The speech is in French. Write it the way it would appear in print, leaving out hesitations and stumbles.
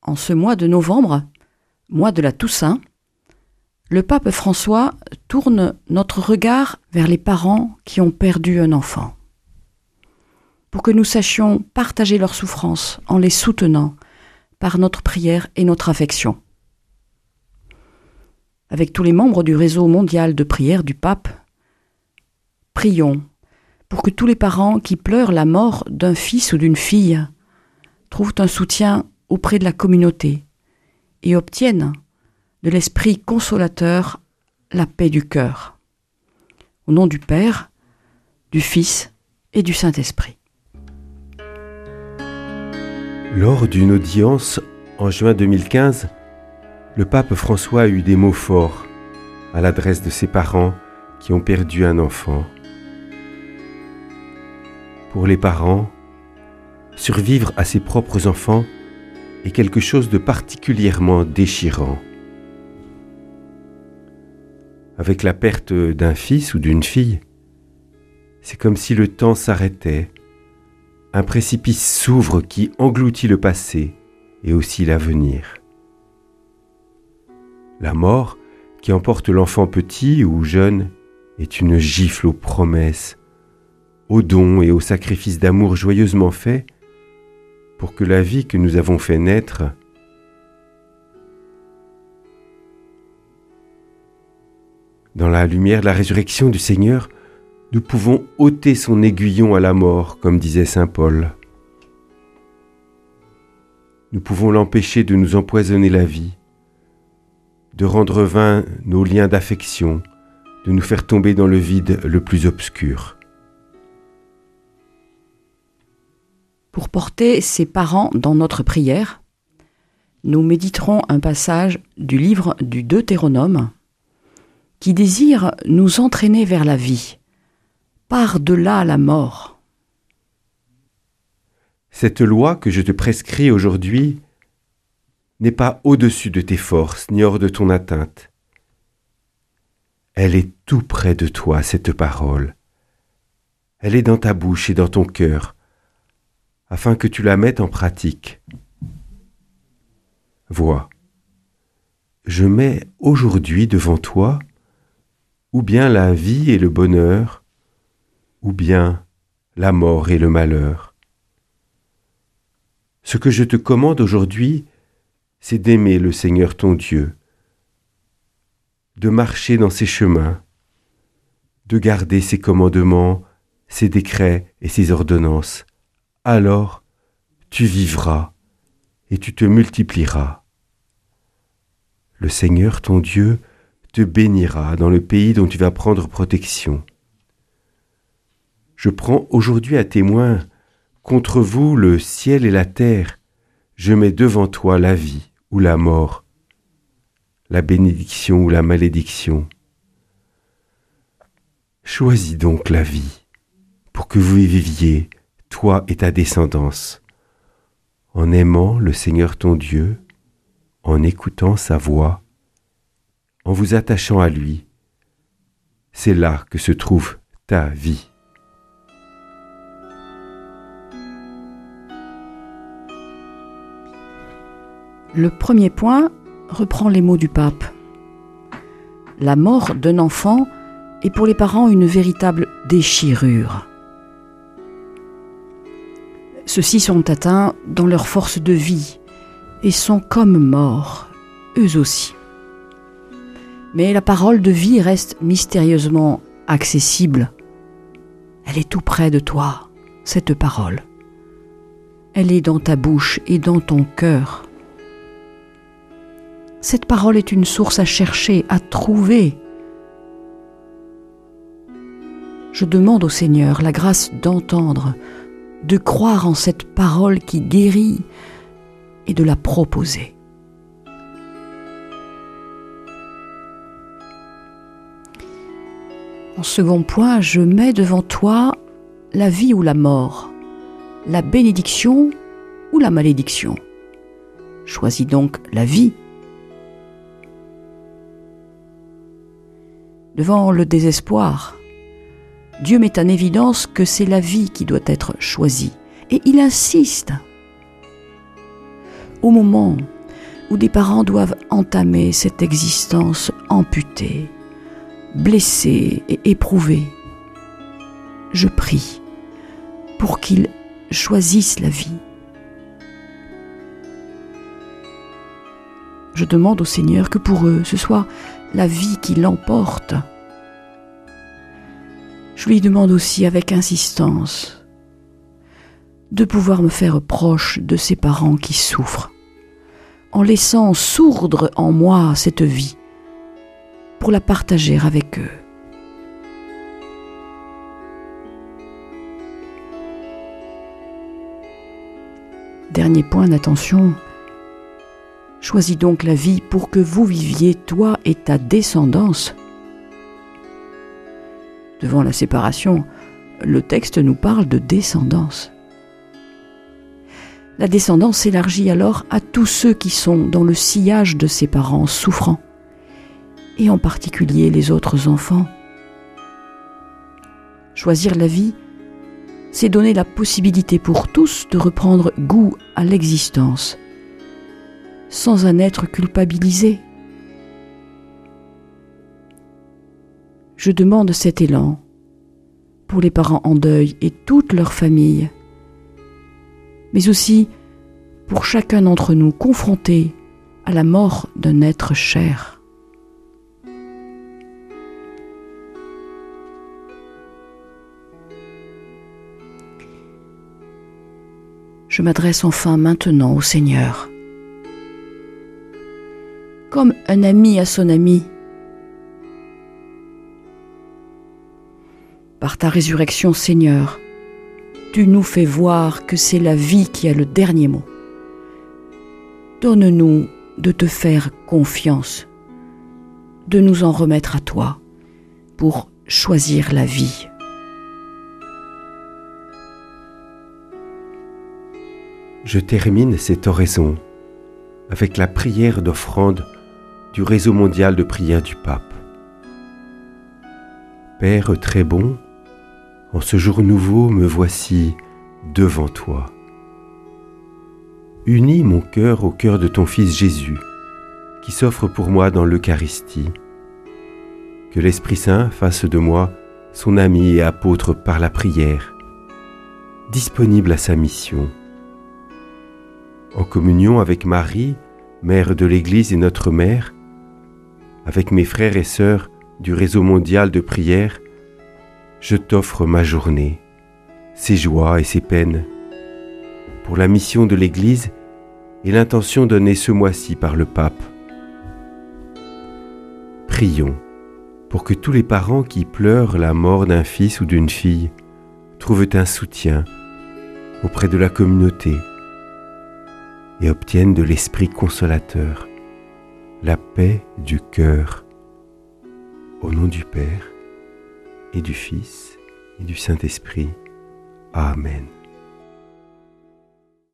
En ce mois de novembre, mois de la Toussaint, le pape François tourne notre regard vers les parents qui ont perdu un enfant, pour que nous sachions partager leur souffrance en les soutenant par notre prière et notre affection. Avec tous les membres du réseau mondial de prière du pape, prions pour que tous les parents qui pleurent la mort d'un fils ou d'une fille trouvent un soutien auprès de la communauté et obtiennent de l'Esprit consolateur la paix du cœur. Au nom du Père, du Fils et du Saint-Esprit. Lors d'une audience en juin 2015, le pape François a eu des mots forts à l'adresse de ses parents qui ont perdu un enfant. Pour les parents, survivre à ses propres enfants est quelque chose de particulièrement déchirant. Avec la perte d'un fils ou d'une fille, c'est comme si le temps s'arrêtait. Un précipice s'ouvre qui engloutit le passé et aussi l'avenir. La mort qui emporte l'enfant petit ou jeune est une gifle aux promesses, aux dons et aux sacrifices d'amour joyeusement faits pour que la vie que nous avons fait naître dans la lumière de la résurrection du Seigneur, nous pouvons ôter son aiguillon à la mort, comme disait saint Paul. Nous pouvons l'empêcher de nous empoisonner la vie, de rendre vains nos liens d'affection, de nous faire tomber dans le vide le plus obscur. Pour porter ses parents dans notre prière, nous méditerons un passage du livre du Deutéronome qui désire nous entraîner vers la vie, par-delà la mort. Cette loi que je te prescris aujourd'hui n'est pas au-dessus de tes forces, ni hors de ton atteinte. Elle est tout près de toi, cette parole. Elle est dans ta bouche et dans ton cœur, afin que tu la mettes en pratique. Vois, je mets aujourd'hui devant toi ou bien la vie et le bonheur, ou bien la mort et le malheur. Ce que je te commande aujourd'hui, c'est d'aimer le Seigneur ton Dieu, de marcher dans ses chemins, de garder ses commandements, ses décrets et ses ordonnances. Alors tu vivras et tu te multiplieras. Le Seigneur ton Dieu te bénira dans le pays dont tu vas prendre protection. Je prends aujourd'hui à témoin contre vous le ciel et la terre. Je mets devant toi la vie ou la mort, la bénédiction ou la malédiction. Choisis donc la vie pour que vous viviez, toi et ta descendance, en aimant le Seigneur ton Dieu, en écoutant sa voix, en vous attachant à lui. C'est là que se trouve ta vie. Le premier point reprend les mots du pape. La mort d'un enfant est pour les parents une véritable déchirure. Ceux-ci sont atteints dans leur force de vie et sont comme morts, eux aussi. Mais la parole de vie reste mystérieusement accessible. Elle est tout près de toi, cette parole. Elle est dans ta bouche et dans ton cœur. Cette parole est une source à chercher, à trouver. Je demande au Seigneur la grâce d'entendre, de croire en cette parole qui guérit et de la proposer. En second point, je mets devant toi la vie ou la mort, la bénédiction ou la malédiction. Choisis donc la vie. Devant le désespoir, Dieu met en évidence que c'est la vie qui doit être choisie. Et il insiste. Au moment où des parents doivent entamer cette existence amputée, blessée et éprouvée. Je prie pour qu'ils choisissent la vie. Je demande au Seigneur que pour eux, ce soit la vie qui l'emporte. Je lui demande aussi avec insistance de pouvoir me faire proche de ces parents qui souffrent, en laissant sourdre en moi cette vie pour la partager avec eux. Dernier point d'attention, choisis donc la vie pour que vous viviez, toi et ta descendance. Devant la séparation, le texte nous parle de descendance. La descendance s'élargit alors à tous ceux qui sont dans le sillage de ses parents souffrants, et en particulier les autres enfants. Choisir la vie, c'est donner la possibilité pour tous de reprendre goût à l'existence, sans en être culpabilisé. Je demande cet élan pour les parents en deuil et toute leur famille, mais aussi pour chacun d'entre nous confronté à la mort d'un être cher. Je m'adresse enfin maintenant au Seigneur. Comme un ami à son ami, par ta résurrection, Seigneur, tu nous fais voir que c'est la vie qui a le dernier mot. Donne-nous de te faire confiance, de nous en remettre à toi pour choisir la vie. Je termine cette oraison avec la prière d'offrande du réseau mondial de prière du pape. Père très bon, en ce jour nouveau me voici devant toi. Unis mon cœur au cœur de ton Fils Jésus, qui s'offre pour moi dans l'Eucharistie. Que l'Esprit Saint fasse de moi son ami et apôtre par la prière, disponible à sa mission. En communion avec Marie, Mère de l'Église et notre Mère, avec mes frères et sœurs du réseau mondial de prière, je t'offre ma journée, ses joies et ses peines, pour la mission de l'Église et l'intention donnée ce mois-ci par le pape. Prions pour que tous les parents qui pleurent la mort d'un fils ou d'une fille trouvent un soutien auprès de la communauté et obtiennent de l'Esprit consolateur la paix du cœur. Au nom du Père et du Fils et du Saint-Esprit. Amen.